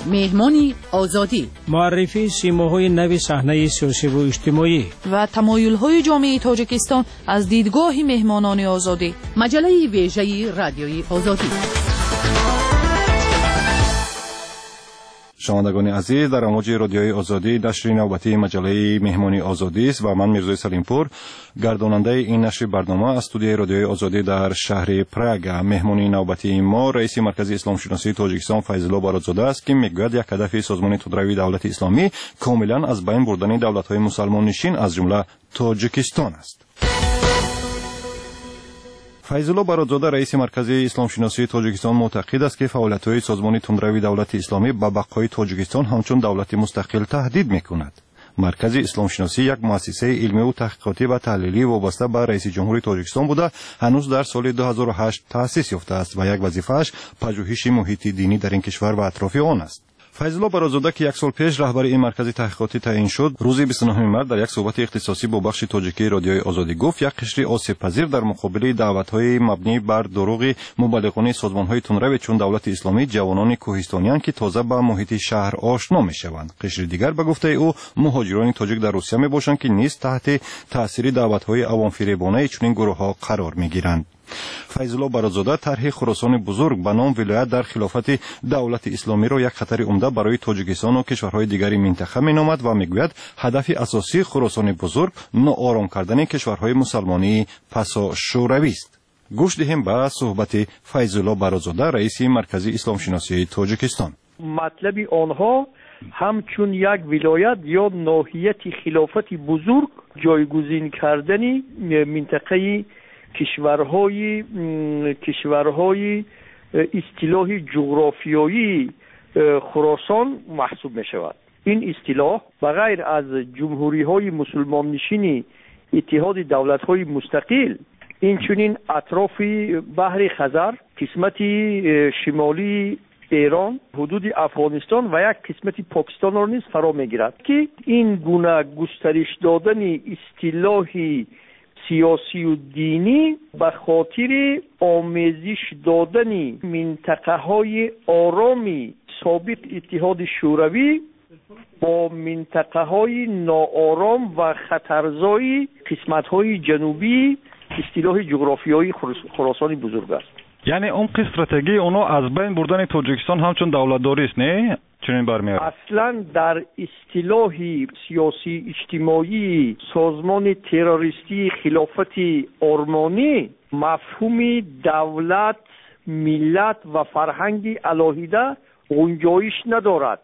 مهمانی آزادی، معرفی سیماهای نو صحنه سیاسی و اجتماعی و تمایل‌های جامعه تاجیکستان از دیدگاه مهمانان آزادی. مجله ویژه رادیوی آزادی. شنوندگان عزیز، در امواج رادیوی آزادی نشر نوبتی مجله مهمانی آزادی است و من میرزای سلیمپور گرداننده این نشر برنامه از استودیوی رادیوی آزادی در شهر پراگ. مهمانی نوبتی ما رئیس مرکز اسلام شناسی تاجیکستان فیض‌الله بارادزاده است که میگوید یک هدف سازمان تندروی دولت اسلامی کاملا از بین بردن دولت‌های مسلمان نشین از جمله تاجیکستان است. فیض‌الله بارادزاده رئیس مرکز اسلام شناسی تاجیکستان معتقد است که فعالیت‌های سازمان تندروی دولت اسلامی به بقای تاجیکستان همچون دولت مستقل تهدید می‌کند. مرکز اسلام شناسی یک مؤسسه علمی و تحقیقاتی و تحلیلی وابسته به رئیس جمهوری تاجیکستان بوده هنوز در سال 2008 تأسیس یافته است و یک وظیفه‌اش پژوهش محیط دینی در این کشور و اطراف آن است. فیض‌الله بارادزاده که یک سال پیش رهبر این مرکز تحقیقاتی تعیین شد، روز 29 مارس در یک صحبت اختصاصی با بخش تاجیکی رادیوی آزادی گفت یک قشر آسیب پذیر در مقابل دعوت‌های مبنی بر دروغ مبلغان سازمان‌های تندرو چون دولت اسلامی جوانان کوهستانیان که تازه به محیط شهر آشنا می‌شوند. قشر دیگر به گفته او مهاجران تاجیک در روسیه می‌باشند که نیز تحت تاثیر دعوت‌های عوام‌فریبانه چنین گروه‌ها قرار می‌گیرند. فیض‌الله بارادزاده طرح خراسان بزرگ به نام ولایت در خلافت دولت اسلامی را یک خطر عمده برای تاجیکستان و کشورهای دیگر منطقه مینامد و میگوید هدف اساسی خراسان بزرگ ناآرام کردن کشورهای مسلمانی پسا شوروی است. گوش دهیم به صحبت فیض‌الله بارادزاده رئیس مرکز اسلام شناسی تاجیکستان. مطلب آنها همچون یک ولایت یا ناحیه خلافت بزرگ جایگزین کردن منطقه کشورهای اصطلاح جغرافیایی خراسان محسوب می شود. این اصطلاح بغیر از جمهوری های مسلمان نشین اتحاد دولت های مستقل اینچنین اطراف بحر خزر، قسمت شمالی ایران، حدود افغانستان و یک قسمت پاکستان را نیز فرا می گیرد که این گونه گسترش دادن اصطلاح سیاسی و دینی به خاطر آمیزش دادن منطقه های آرامی سابق اتحاد شوروی با منطقه های ناآرام و خطرزای قسمت های جنوبی اصطلاح جغرافیایی خراسان بزرگ است. یعنی اون استراتژی اونو از بین بردن تاجیکستان همچون دولتداری است، نه؟ چنین برمیاد. اصلا در اصطلاح سیاسی اجتماعی سازمان تروریستی خلافت آرمانی مفهوم دولت، ملت و فرهنگ علاهیده گنجایش ندارد.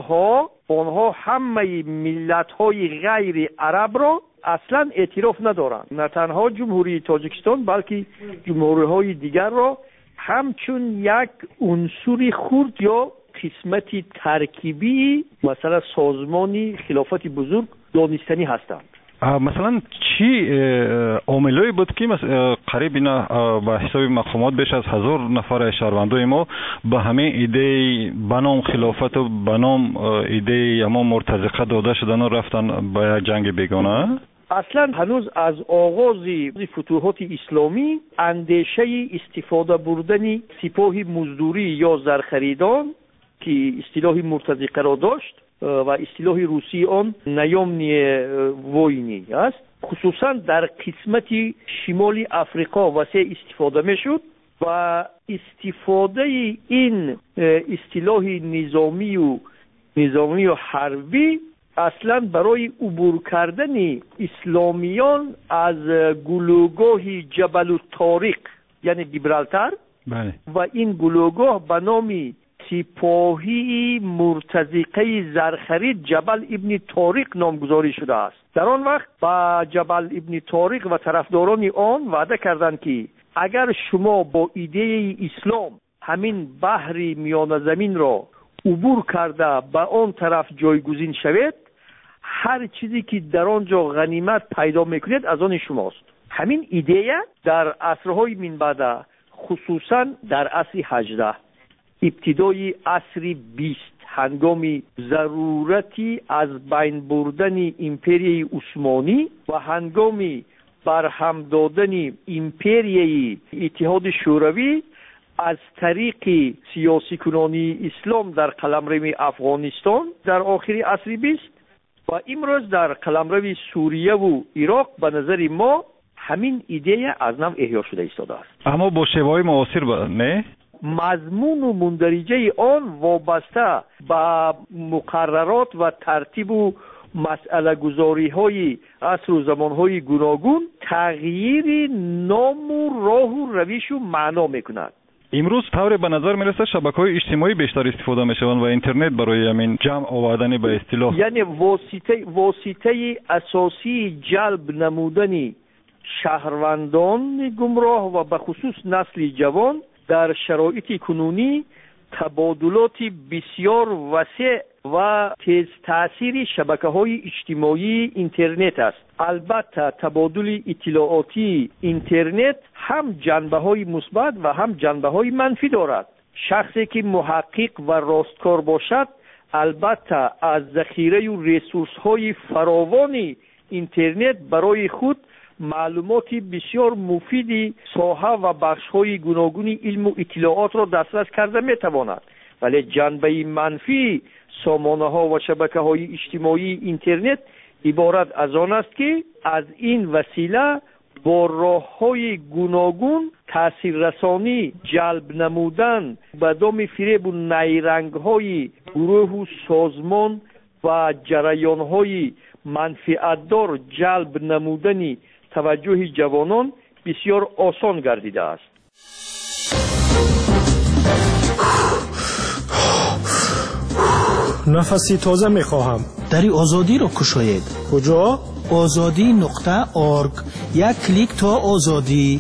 آنها همه ملت‌های غیر عرب را اصلا اعتراف ندارند. نه تنها جمهوری تاجیکستان بلکه جمهوری‌های دیگر را همچون یک عنصر خرد یا قسمتی ترکیبی مثلا سازمانی خلافت بزرگ دانستنی هستند. مثلا چی عاملایی بود که قریب اینا به حساب مقامات بیش از 1000 نفر شهروندای ما به همین ایده بنام خلافت و بنام ایده اما مرتزقه داده شدن و رفتن به جنگ بیگانه؟ اصلا هنوز از آغاز فتوحات اسلامی اندیشه استفاده بردن سپاه مزدوری یا زرخریدان که اصطلاح مرتزقه را داشت و اصطلاح روسی آن نیامنی ووینی است، خصوصا در قسمت شمال افریقا وسیع استفاده می شد و استفاده این اصطلاح نظامی و حربی اصلا برای عبور کردن اسلامیان از گلوگاه جبل الطارق یعنی گیبرالتار و این گلوگاه به نام سپاهی مرتزقه زرخرید جبل ابن طارق نامگذاری شده است. در آن وقت با جبل ابن طارق و طرفداران آن وعده کردند که اگر شما با ایده اسلام همین بحر میانه زمین را عبور کرده به آن طرف جایگزین شوید، هر چیزی که در آنجا غنیمت پیدا میکنید از آن شماست. همین ایده در عصرهای من بعد، خصوصا در عصر 18 ابتدای عصر 20 هنگام ضرورتی از بین بردن امپریای عثمانی و هنگام برهم دادن امپریای اتحاد شوروی از طریق سیاسی کنانی اسلام در قلمرو افغانستان در آخر عصر 20 و امروز در قلمرو سوریه و عراق به نظر ما همین ایده از نو احیا شده ایستاده است. اما با شیوه‌های معاصر نه؟ مضمون و مندرجه آن وابسته به مقررات و ترتیب و مسئله گذاری های عصر و زمان های گوناگون تغییر نام و راه و روش و معنا میکند. امروز طور به نظر میرسه شبکه‌های اجتماعی بیشتر استفاده میشوند و اینترنت برای همین جمع آوردن به اصطلاح، یعنی واسطه اساسی جلب نمودن شهروندان گمراه و به خصوص نسل جوان در شرایط کنونی تبادلات بسیار وسیع و تیز تأثیر شبکه‌های اجتماعی اینترنت است. البته تبادل اطلاعاتی اینترنت هم جنبه‌های مثبت و هم جنبه‌های منفی دارد. شخصی که محقق و راستکار باشد البته از ذخیره و ریسورس‌های فراوان اینترنت برای خود معلومات بسیار مفیدی ساحه و بخش‌های گوناگون علم و اطلاعات را دسترس کرده می‌تواند. ولی جنبه منفی سامانه‌ها و شبکه‌های اجتماعی اینترنت عبارت از آن است که از این وسیله با راه‌های گوناگون تاثیررسانی جلب نمودن به دام فریب و نیرنگ‌های گروه و سازمان و جریان‌های منفعت‌دار جلب نمودن توجه جوانان بسیار آسان گردیده است. نفسی تازه میخواهم. دری آزادی رو کشاید. کجا؟ azadi.org. یک کلیک تا آزادی.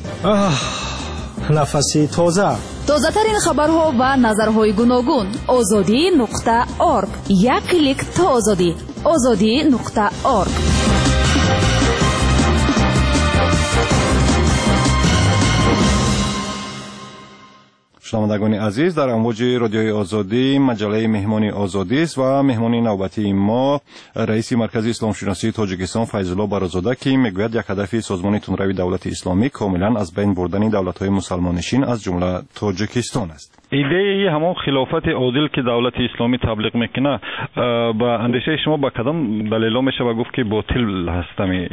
نفسی تازه. تازه ترین خبرها و نظرهای گوناگون. azadi.org. یک کلیک تا آزادی. azadi.org. شنوندگان عزیز، در امواج رادیوی آزادی مجله مهمانی آزادی است و مهمانی نوبتی ما رئیس مرکز اسلام شناسی تاجیکستان فیض الله برازاده که میگوید یک هدف سازمان تندروی دولت اسلامی کاملا از بین بردن دولت‌های مسلمانشین از جمله تاجیکستان است. ایده همون خلافت عادل که دولت اسلامی تبلیغ میکنه با اندیشه شما با کدام دلیل میشه و گفت که باطل هستم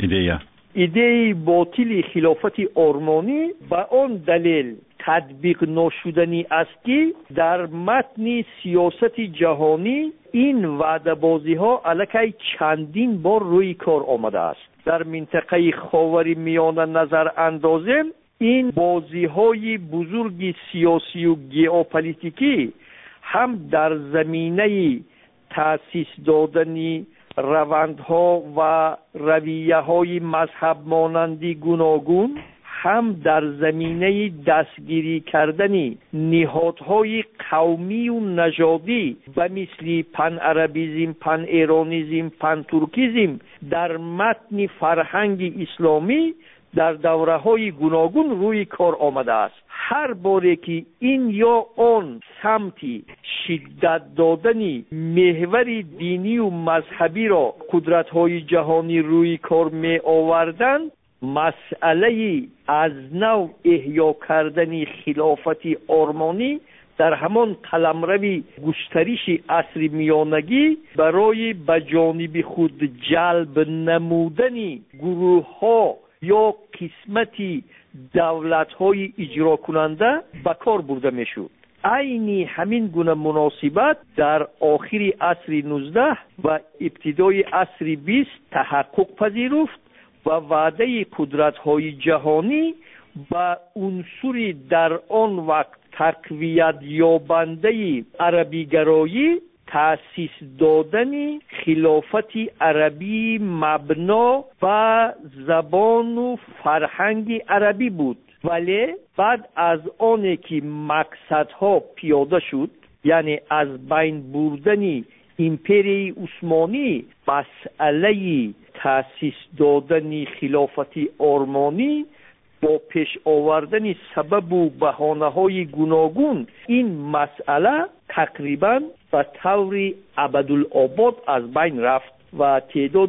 ایده باطل خلافت آرمانی با آن دلیل تطبیق نشدنی است که در متن سیاست جهانی این وعده بازی ها علیه چندین بار روی کار آمده است. در منطقه خاور میانه نظر اندازیم این بازی های بزرگ سیاسی و ژئوپلیتیکی هم در زمینه تأسیس دادن روندها و رویه های مذهب مانندی گوناگون هم در زمینه دستگیری کردن نهادهای قومی و نژادی و مثل پن عربیزم، پن ایرانیزم، پن ترکیزم در متن فرهنگ اسلامی در دوره های گوناگون روی کار آمده است. هر باره که این یا آن سمتی شدت دادن محور دینی و مذهبی را قدرت های جهانی روی کار می آوردن، مسئله از نو احیا کردن خلافت آرمانی در همان قلمرو گسترش عصر میانگی برای به جانب خود جلب نمودن گروه ها یا قسمتی دولت های اجرا کننده به کار برده می شود. عین همین گونه مناسبت در آخر عصر 19 و ابتدای عصر 20 تحقق پذیرفت و وعده قدرت‌های جهانی و عنصری در آن وقت تقویت یابنده عربی گرایی تأسیس دادن خلافت عربی مبنا و زبان و فرهنگ عربی بود. ولی بعد از آنه که مقصدها پیاده شد، یعنی از بین بردن امپری عثمانی، مسئله تأسیس دادن خلافت آرمانی با پیش آوردن سبب و بهانه‌های گوناگون این مسئله تقریبا به طور ابدالآباد از بین رفت و تعداد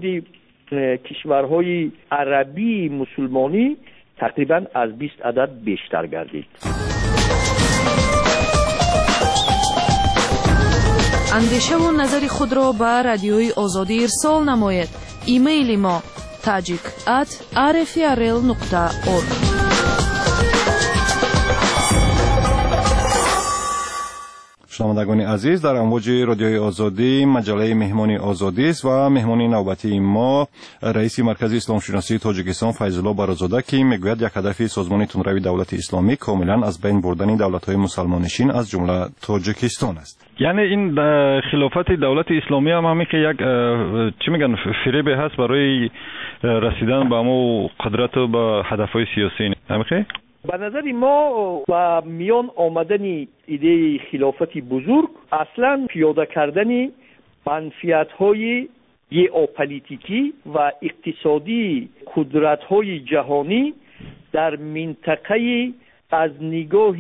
کشورهای عربی مسلمانی تقریبا از 20 عدد بیشتر گردید. اندیشه و نظر خود را به رادیوی آزادی ارسال نماید. ایمیل ما tajik@rfrl.org. شنوندگان عزیز، در امواج رادیوی آزادی مجله مهمانی آزادی است و مهمانی نوبتی ما رئیس مرکز اسلام شناسی تاجیکستان فیض‌الله برازاده که میگوید یک هدف سازمان تندروی دولت اسلامی کاملا از بین بردن دولت‌های مسلمانشین از جمله تاجیکستان است. یعنی این خلافت دولت اسلامی هم همین که یک چی میگن فریب هست برای رسیدن به امو قدرت و به هدف‌های سیاسی. همین به نظر ما با میان آمدن ایده خلافت بزرگ اصلا پیاده کردن منفعت‌های ژئوپلیتیکی و اقتصادی قدرت‌های جهانی در منطقه از نگاه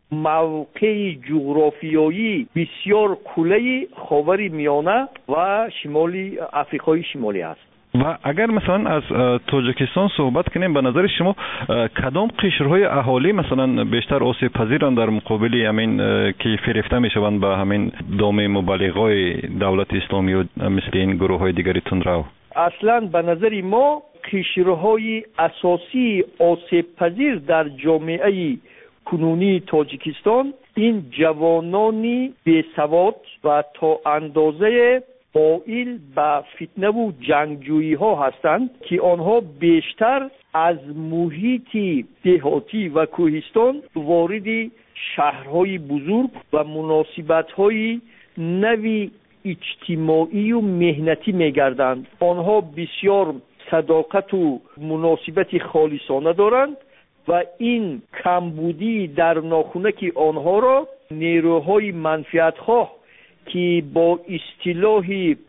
موقع جغرافیایی بسیار کلی خاورمیانه و شمالی افریقای شمالی است. و اگر مثلا از تاجیکستان صحبت کنیم، به نظر شما کدام قشرهای اهالی مثلا بیشتر آسیب پذیرند در مقابل همین که فریفته میشوند به همین دام مبالغه‌های دولت اسلامی و مثل این گروه‌های دیگری تندرو؟ اصلا به نظر ما قشرهای اساسی آسیب پذیر در جامعه کنونی تاجیکستان این جوانانی بی‌سواد و تا اندازه مائل به فتنه و جنگجویی ها هستند که آنها بیشتر از محیط دهاتی و کوهستان وارد شهرهای بزرگ و مناسبت‌های نوی اجتماعی و مهنتی می‌گردند. آنها بسیار صداقت و مناسبت خالصانه دارند و این کمبودی در ناخنک آنها را نیروهای منفعت‌خواه که با اصطلاح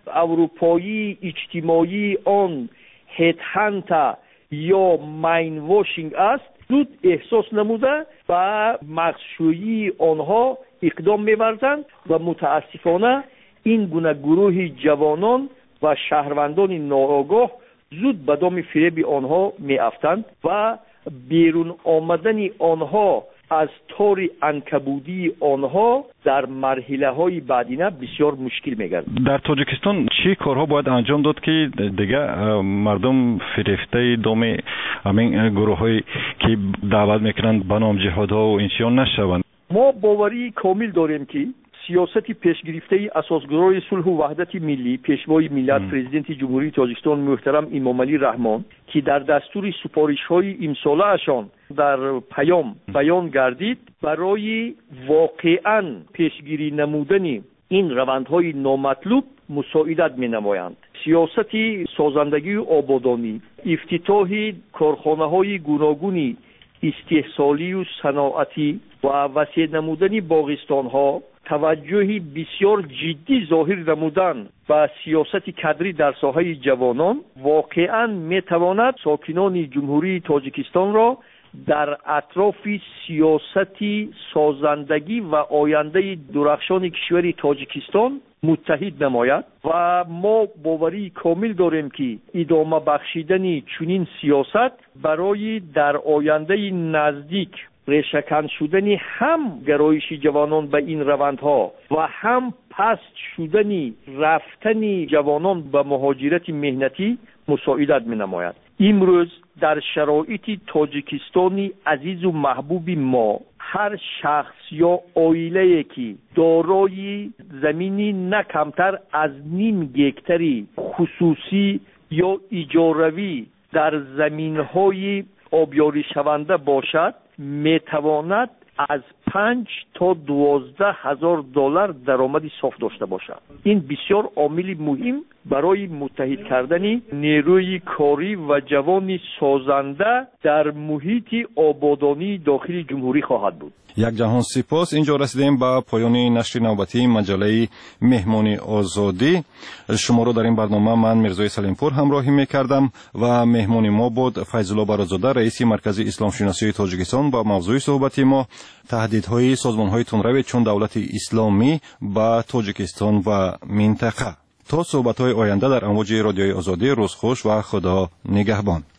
اروپایی اجتماعی آن هدهنت یا ماین واشینگ است زود احساس نموده و مغزشویی آنها اقدام می‌ورزند و متاسفانه این گونه گروه جوانان و شهروندان ناآگاه زود به دام فریب آنها می‌افتند و بیرون آمدن آنها از تار عنکبوتی آنها در مرحله‌های بعدینه بسیار مشکل می‌گردد. در تاجیکستان چه کارها باید انجام داد که دیگه مردم فریفته دام همین گروه‌هایی که دعوت می‌کنند به نام جهادها و انشیان نشوند؟ ما باوری کامل داریم که سیاست پیشگرفته اساسگرای صلح و وحدت ملی پیشوای ملت پرزیدنت جمهوری تاجیکستان محترم امام علی رحمان که در دستور سپارش‌های امساله اشان در پیام بیان گردید برای واقعاً پیشگیری نمودن این روندهای نامطلوب مساعدت می‌نمایند. سیاست سازندگی و آبادانی، افتتاح کارخانه‌های گوناگون استحصالی و صنعتی و وسیع نمودن باغستان‌ها، توجهی بسیار جدی ظاهر نمودن و سیاست کادری در ساحه جوانان واقعاً میتواند ساکنان جمهوری تاجیکستان را در اطراف سیاست سازندگی و آینده درخشان کشور تاجیکستان متحد نماید و ما باوری کامل داریم که ادامه بخشیدن چنین سیاست برای در آینده نزدیک ریشه‌کن شدن هم گرایش جوانان به این روندها و هم پست شدن رفتن جوانان به مهاجرت مهنتی مساعدت می‌نماید. امروز در شرایط تاجیکستانی عزیز و محبوب ما هر شخص یا عائله‌ای که دارای زمینی نه کمتر از 0.5 هکتاری خصوصی یا اجاروی در زمین‌های آبیاری شونده باشد میتواند از 5 تا 12 هزار دلار درآمد صاف داشته باشد. این بسیار عامل مهم برای متحد کردن نیروی کاری و جوان سازنده در محیط آبادانی داخل جمهوری خواهد بود. یک جهان سپاس. اینجا رسیدیم به پایان نشر نوبتی مجله مهمانی آزادی. شما را در این برنامه من میرزای سلیمپور همراهی میکردم و مهمانی ما بود فیض‌الله برازاده رئیس مرکز اسلام شناسی تاجیکستان. با موضوع صحبتی ما تهدیدهای سازمان‌های تندرو چون دولت اسلامی به تاجیکستان و منطقه. تا صحبت‌های آینده در امواج رادیوی آزادی، روز خوش و خدا نگهبان.